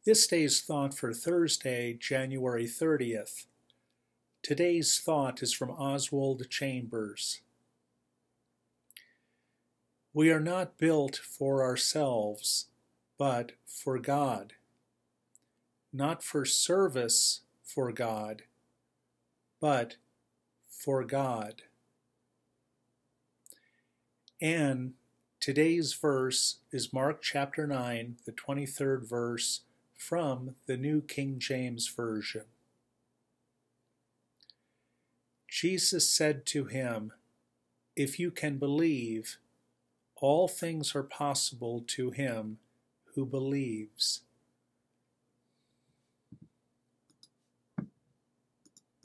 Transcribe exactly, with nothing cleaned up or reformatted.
This day's thought for Thursday, January thirtieth. Today's thought is from Oswald Chambers. We are not built for ourselves, but for God. Not for service for God, but for God. And today's verse is Mark chapter nine, the twenty-third verse, from the New King James Version. Jesus said to him, "If you can believe, all things are possible to him who believes."